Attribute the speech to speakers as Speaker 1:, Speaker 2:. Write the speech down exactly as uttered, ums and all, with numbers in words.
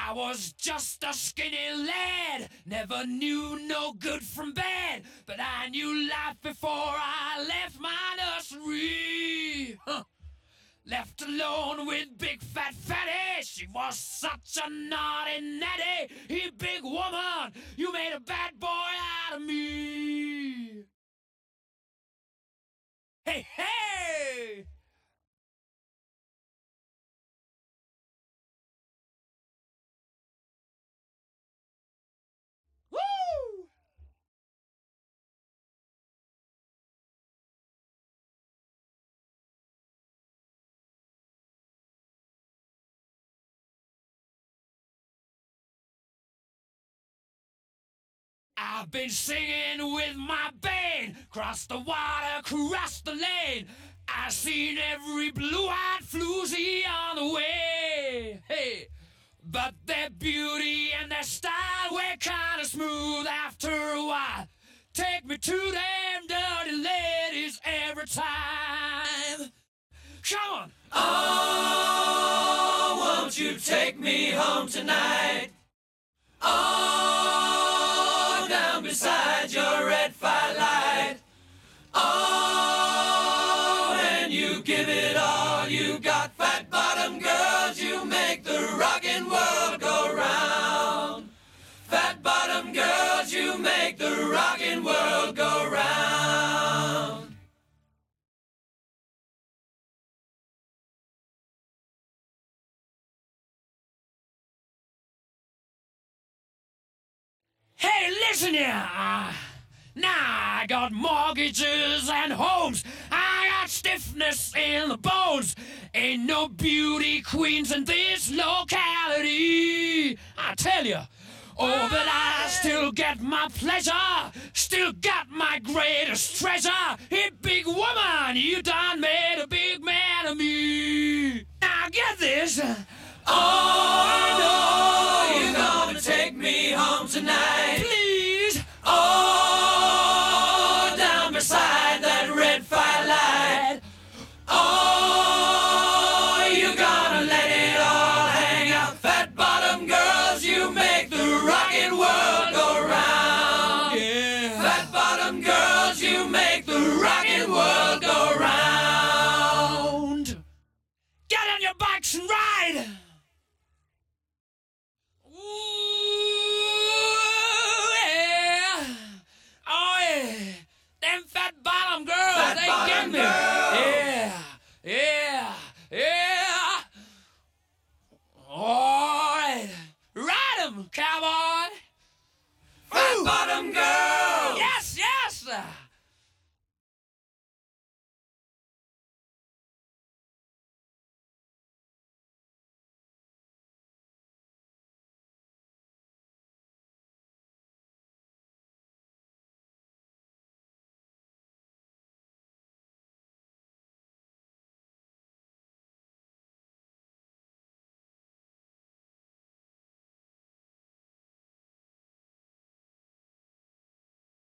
Speaker 1: I was just a skinny lad, never knew no good from bad, but I knew life before I left my nursery. Huh. Left alone with big fat fatty, she was such a naughty natty. Hey, big woman, you made a bad boy out of me. Hey, hey! Woo! I've been singing with my band, cross the water, cross the lane. I seen every blue-eyed floozy on the way. Hey, but their beauty and their style were kinda smooth after a while. Take me to them dirty ladies every time. Come on. Oh, won't you take me home tonight? Oh, down beside your red firelight. Oh, and you give it all you got, fat bottom girls, you make the rockin' world go round. Fat bottom girls, you make the rockin' world go round. Hey, listen here. Uh, now I got mortgages and homes. I got stiffness in the bones. Ain't no beauty queens in this locality. I tell you. Oh, but I still get my pleasure. Still got my greatest treasure. Hey, big woman, you done made a big man of me. Now get this. Oh, I know you're gonna take me home tonight. Please. Oh, down beside that red firelight. Oh, you're gonna let it all hang out. Fat bottom girls, you make the rockin' world go round. Yeah. Fat bottom girls, you make the rockin' world go round. Get on your bikes and ride. Fat bottom girls, fat they bottom get me. Girl. Yeah, yeah, yeah. All right, ride 'em, cowboy.